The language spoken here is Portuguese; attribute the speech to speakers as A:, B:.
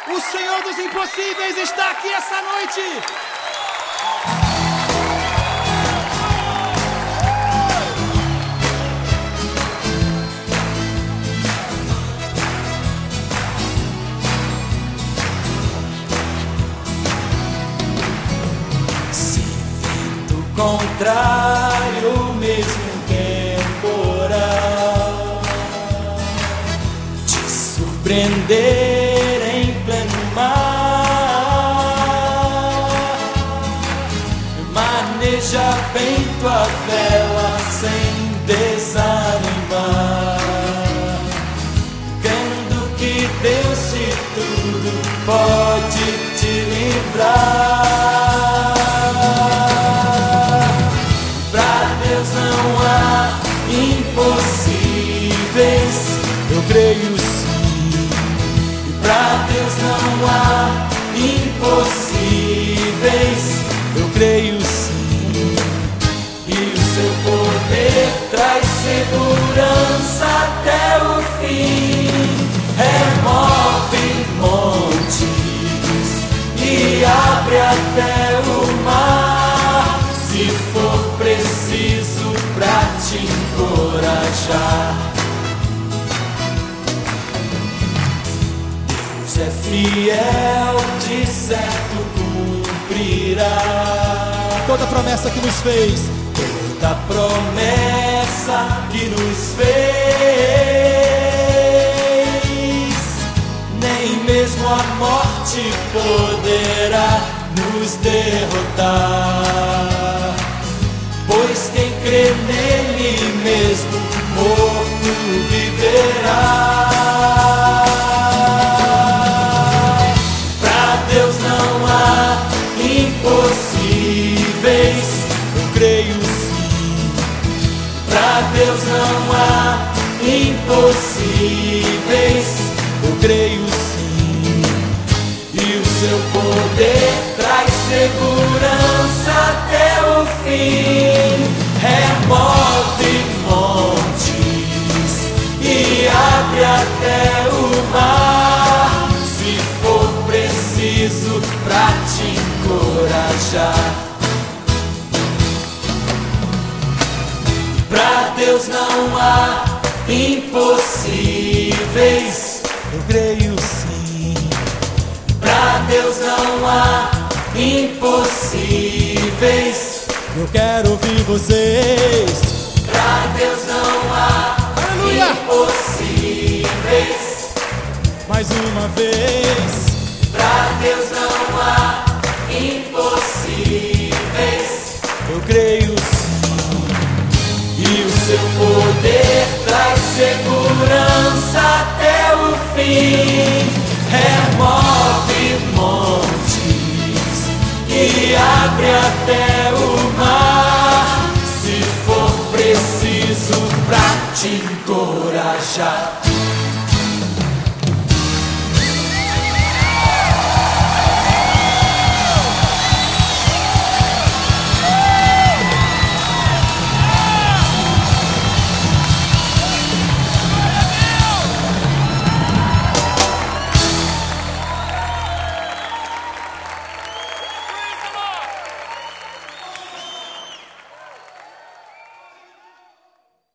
A: O Senhor dos Impossíveis está aqui essa noite.
B: Se vento contrário, mesmo temporal, te surpreender em pleno mar, maneja bem tua vela sem desanimar, crendo que Deus de tudo pode te livrar. Pra Deus não há impossíveis, eu creio sim. Pra Deus não há impossíveis, eu creio sim. E o seu poder traz segurança até o fim, remove montes e abre até o mar, se for preciso pra te encorajar. Deus é fiel, de certo cumprirá
A: Toda promessa que nos fez,
B: toda promessa que nos fez. Nem mesmo a morte poderá nos derrotar, pois quem crê nele mesmo morto viverá. Pra Deus não há impossíveis, eu creio sim. Pra Deus não há impossíveis, eu creio sim. E o seu poder traz segurança até o fim, remove montes e abre até o mar, se for preciso pra te encorajar. Pra Deus não há impossíveis, eu creio sim. Pra Deus não há impossíveis,
A: eu quero ouvir vocês.
B: pra Deus não há
A: Aleluia!
B: impossíveis.
A: Mais uma vez,
B: Pra Deus não há impossíveis,
A: eu creio sim.
B: e o seu poder traz segurança até o fim, remove montes e abre até o mar, se for preciso pra te encorajar.